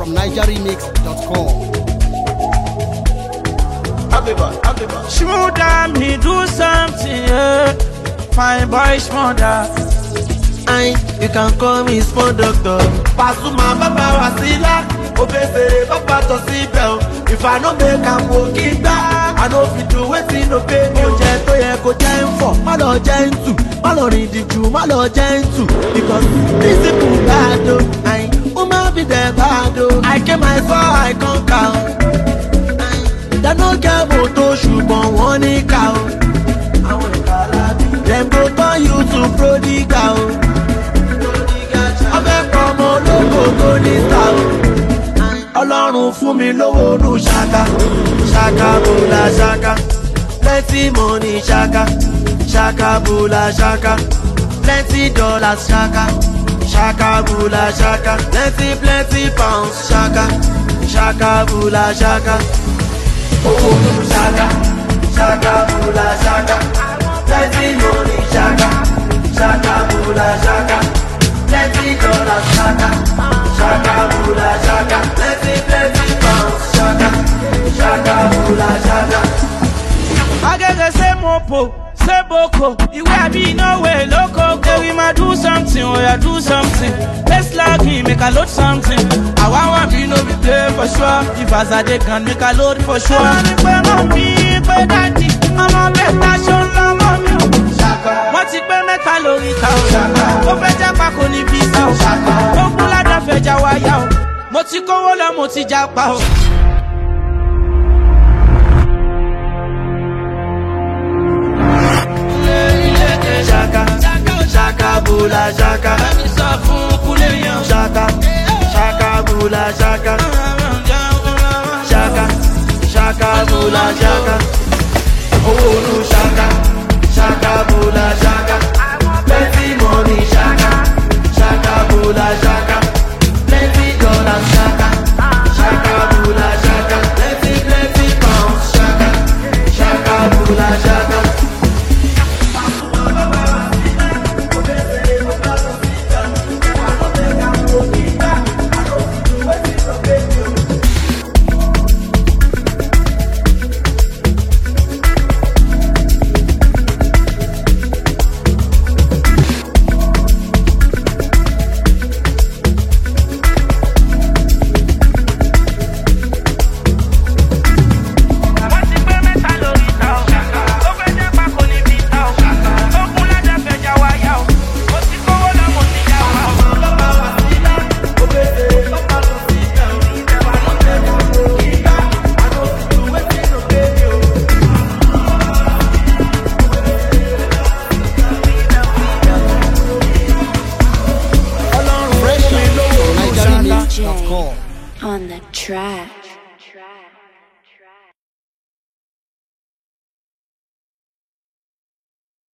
from NigerRemix.com. Shmuda, me do something, yeah. Fine boy, Shmuda. You can call me small doctor. Pasuma Baba Wasila, Obesere Papa Tosibel. If I no make am walk it back, I know fit do wetin no pay me. Oje to ye ko jẹ́ for, má lọ jẹ́ ntu, má lọ rìn diju, má lọ jẹ́ ntu. Because these people bad o, woman be the bad o. I came my far, I conquer. They no get moto ṣùgbọ́n wọ́n ní ká o. Dem go turn you to prodigal o. Ọbẹ̀ pọ̀mọ́ ológo tó ní ta o. Ọlọ́run fún mi lówó nù ṣaka. Ṣaka bùlà ṣaka. Plenty money ṣaka. Ṣaka bùlà ṣaka. Plenty dollars ṣaka. Ṣaka bùlà ṣaka. Plenty pounds ṣaka. Ṣaka bùlà ṣaka. Owó nù ṣaka. Ṣaka bùlà ṣaka. Plenty money ṣaka. Ṣaka bùlà ṣaka. Plenty dollars ṣaka. Ṣaka bùlà ṣaka. Plenty pounds ṣaka. Ṣaka bùlà ṣaka. Agege say mopo, say boko. Iwe abi no way loco. Hey, we ma do something, oh yeah, do something. Let's like him, make a load something. I want be no be play for sure. If as I dey can make a load for sure. I'm a mommy, pe daddy. I'm a better show la mommy. Wọ́n ti gbé mẹ́ta lórí ta o. Ó fẹ́ jẹ́ pa kò ní visa o. Ó kún ládàá fẹ́ já wáyà o. Mo ti kówó lọ, mo ti já pa o. Ṣaka, ṣaka bùlà ṣaka. Ẹni sọ fún kúlé yan. Ṣaka, ṣaka bùlà ṣaka. Ṣaka, ṣaka bùlà ṣaka. Owó olú ṣaka. Ṣaka bùlà ṣaka. Plenty money ṣaka. Ṣaka bùlà ṣaka. Plenty dollars ṣaka. Ṣaka bùlà ṣaka. Plenty pounds ṣaka. Ṣaka bùlà ṣaka. NigerRemix.com. On the track.